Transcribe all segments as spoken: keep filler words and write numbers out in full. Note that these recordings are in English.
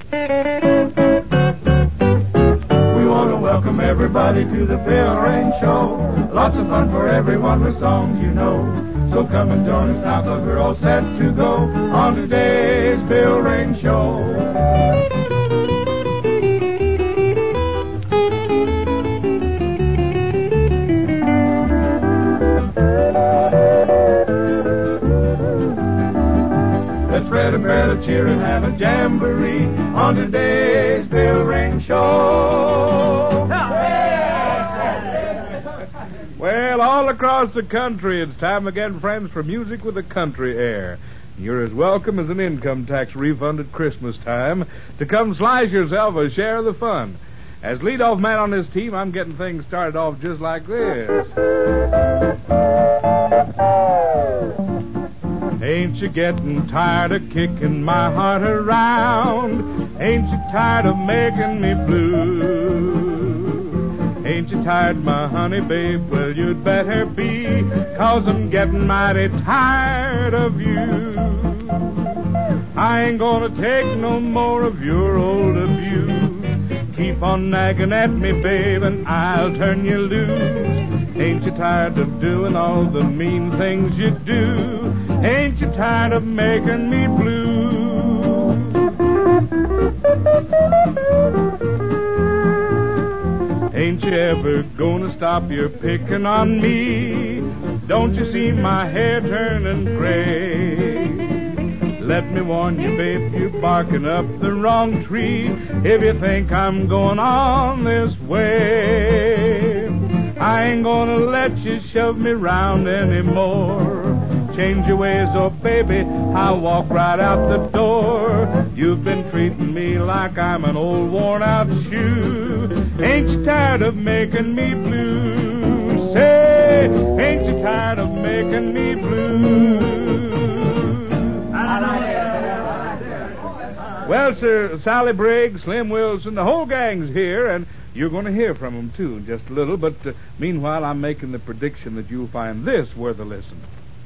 We want to welcome everybody to the Bill Rain Show. Lots of fun for everyone with songs you know. So come and join us now, cause we're all set to go on today's Bill Rain Show. Let's spread a bed of cheer and have a jamboree on today's Bill Rain Show. Well, all across the country, it's time again, friends, for music with a country air. You're as welcome as an income tax refund at Christmas time to come slice yourself a share of the fun. As leadoff man on this team, I'm getting things started off just like this. Ain't you getting tired of kicking my heart around? Ain't you tired of making me blue? Ain't you tired, my honey babe? Well, you'd better be, 'cause I'm getting mighty tired of you. I ain't gonna take no more of your old abuse. Keep on nagging at me, babe, and I'll turn you loose. Ain't you tired of doing all the mean things you do? Ain't you tired of making me blue? Ain't you ever gonna stop your picking on me? Don't you see my hair turning gray? Let me warn you, babe, you're barking up the wrong tree if you think I'm going on this way. I ain't gonna let you shove me round anymore. Change your ways, oh baby, I'll walk right out the door. You've been treating me like I'm an old worn-out shoe. Ain't you tired of making me blue? Say, ain't you tired of making me blue? Well, sir, Sally Briggs, Slim Wilson, the whole gang's here, and you're going to hear from them, too, in just a little. But uh, meanwhile, I'm making the prediction that you'll find this worth a listen.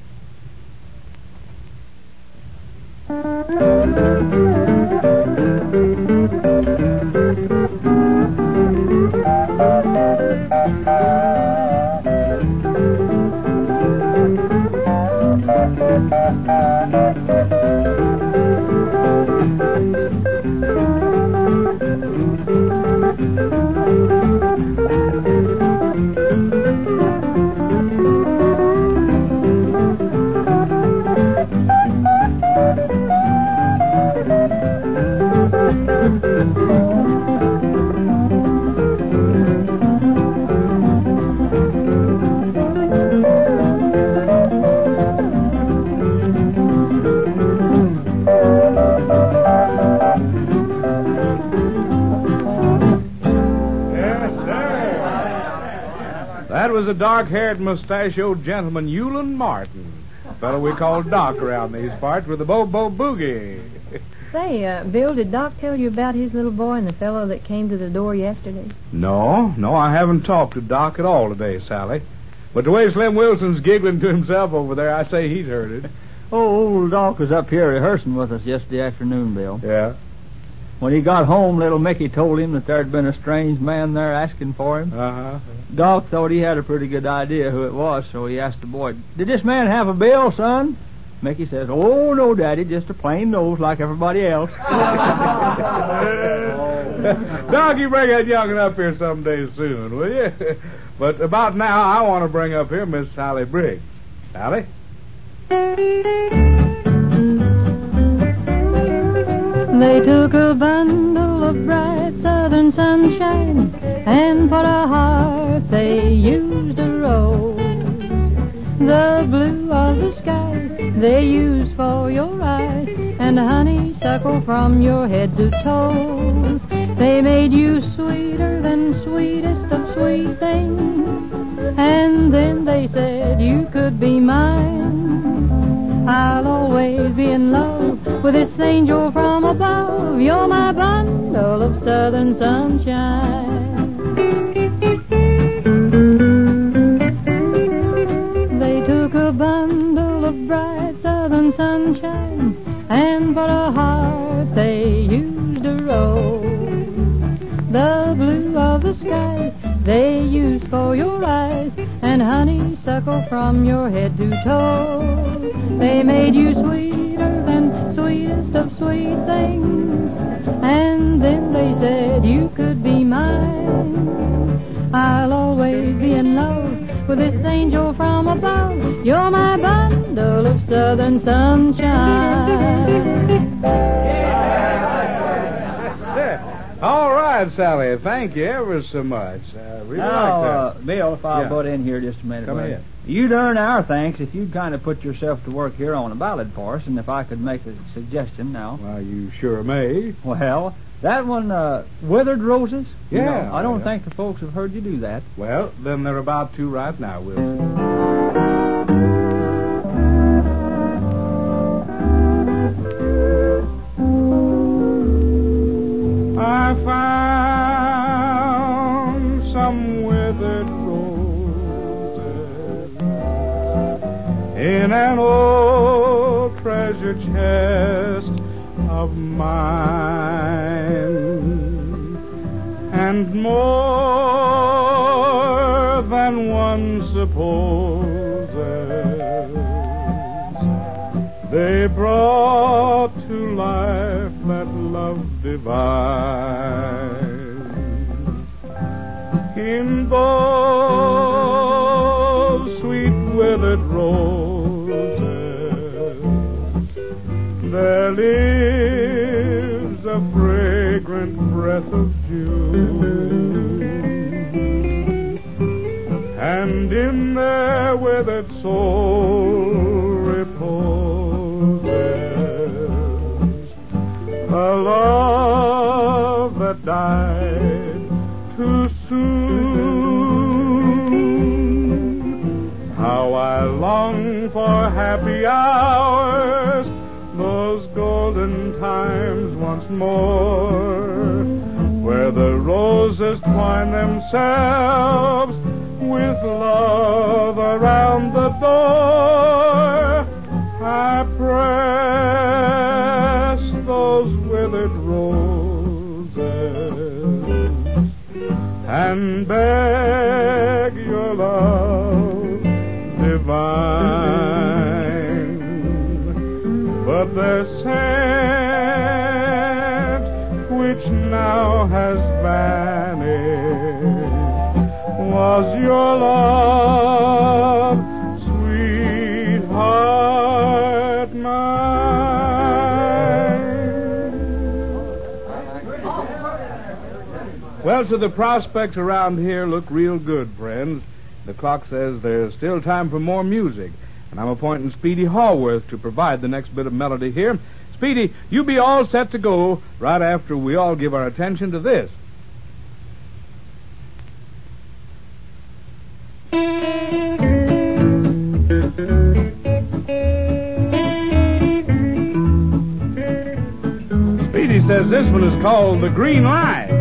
That was a dark-haired, mustachioed gentleman, Eulin Martin, a fellow we call Doc around these parts with the Bo-Bo Boogie. Say, uh, Bill, did Doc tell you about his little boy and the fellow that came to the door yesterday? No, no, I haven't talked to Doc at all today, Sally. But the way Slim Wilson's giggling to himself over there, I say he's heard it. Oh, old Doc was up here rehearsing with us yesterday afternoon, Bill. Yeah? When he got home, little Mickey told him that there'd been a strange man there asking for him. Uh-huh. Doc thought he had a pretty good idea who it was, so he asked the boy, "Did this man have a bill, son?" Mickey says, "Oh, no, Daddy, just a plain nose like everybody else." Doc, you bring that young'un up here someday soon, will you? But about now, I want to bring up here Miss Sally Briggs. Sally? They took a bundle of bright southern sunshine and for a heart they used a rose. The blue of the skies they used for your eyes and honeysuckle from your head to toes. They made you sweeter than sweetest of sweet things, and then they said you could be mine. I'll always be in love with this angel from above. You're my bundle of southern sunshine. They took a bundle of bright southern sunshine, and for a heart they used a rose. they use for your eyes, and honeysuckle from your head to toe. They made you sweeter than sweetest of sweet things, and then they said you could be mine. I'll always be in love with this angel from above. You're my bundle of southern sunshine. That's it. All right, Sally. Thank you ever so much. I really now, like that. Uh, Bill, if I'll Yeah. butt in here just a minute. Come buddy. ahead. You'd earn our thanks if you'd kind of put yourself to work here on a ballad for us, and if I could make a suggestion now. Well, you sure may. Well, that one, uh, Withered Roses? You Yeah, know, I don't yeah. think the folks have heard you do that. Well, then they're about to right now, Wilson. I found some withered roses in an old treasure chest of mine, and more than one supposes they brought to life that love divine. In those sweet withered roses there lives a fragrant breath of June, and in their withered soul reposes a love that died too soon. How I long for happy hours, those golden times once more, where the roses twine themselves with love around the door. I press those withered roses and beg your love divine, but their scent, which now has vanished, was your love, sweetheart mine. Well, so the prospects around here look real good, friends. The clock says there's still time for more music, and I'm appointing Speedy Hallworth to provide the next bit of melody here. Speedy, you be all set to go right after we all give our attention to this. Speedy says this one is called The Green Line.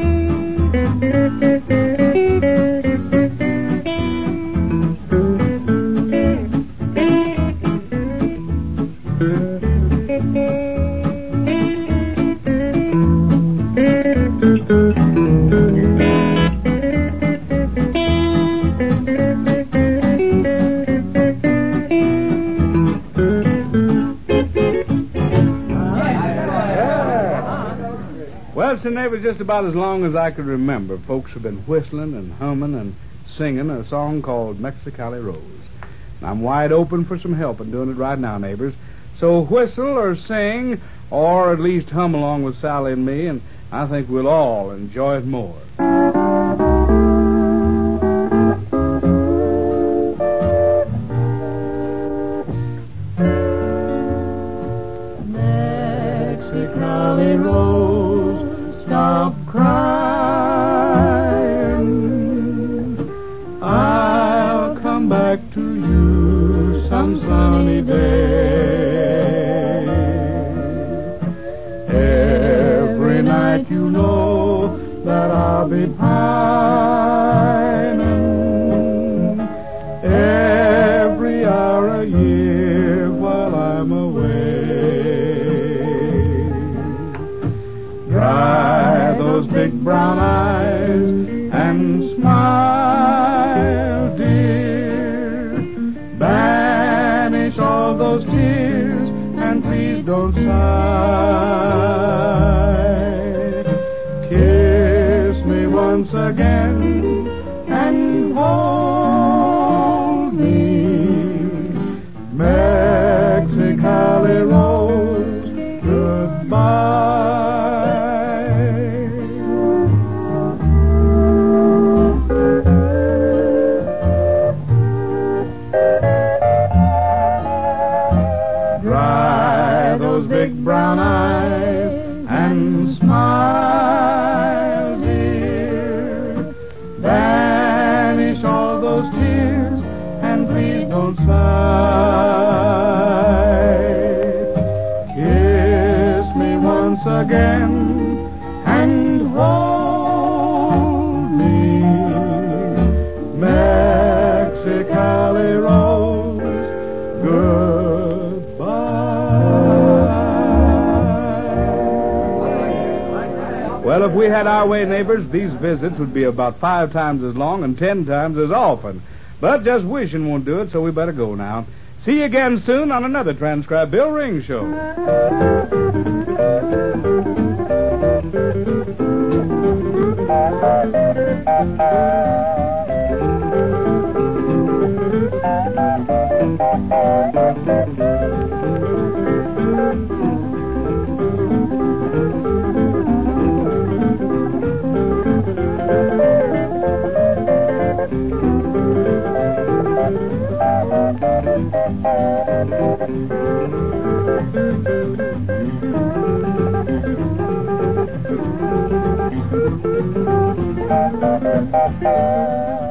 Well, Sin, it was just about as long as I could remember. Folks have been whistling and humming and singing a song called Mexicali Rose. And I'm wide open for some help in doing it right now, neighbors. So whistle or sing, or at least hum along with Sally and me, and I think we'll all enjoy it more. Mexicali Rose, stop crying. I'll come back to you some sunny day. Every night you know that I'll be pining. Every hour a year while I'm away. Dry those big brown eyes and smile. again and hold me. Mexicali Rose, goodbye. Well, if we had our way, neighbors, these visits would be about five times as long and ten times as often. But just wishing won't do it, so we better go now. See you again soon on another transcribed Bill Ring Show. Thank you.